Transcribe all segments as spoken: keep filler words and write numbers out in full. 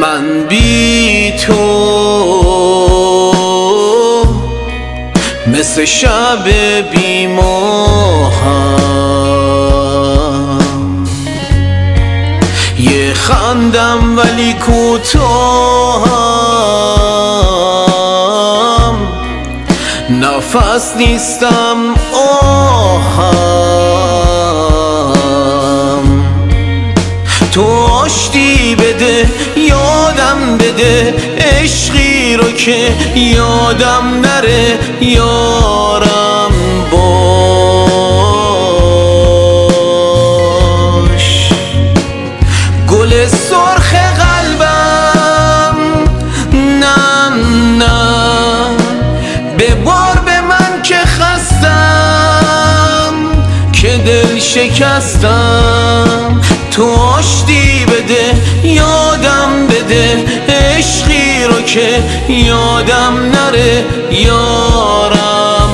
من بی تو مثل شب بی ماهم، یه خندم ولی کوتاهم، نفس نیستم آهم. تو آشتی بده یادم بده عشقی رو که یادم نره یارم باش. گل سرخ قلبم نه نه ببار به من که خستم که دل شکستم. تو آشتی بده یادم بده عشقی رو که یادم نره یارم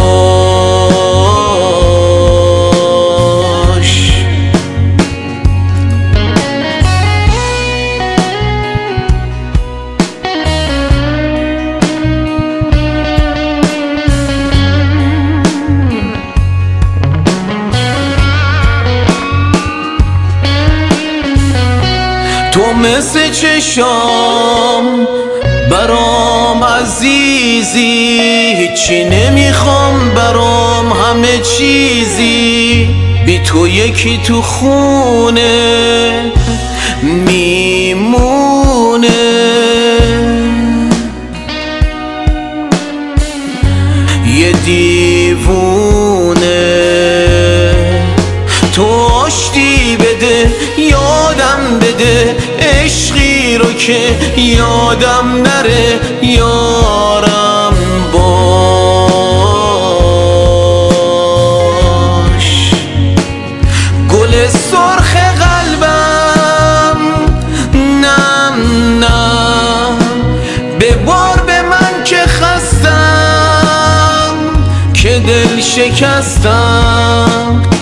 باش. تو مثل چشام برام عزیزی، هیچی نمیخوام برام همه چیزی. بی تو یکی تو خونه میمونه، یه دیوونه. تو آشتی بده یادم بده عشقی رو که یادم نره یارم باش. گل سرخ قلبم نه نه ببار به من که خستم که دل شکستم.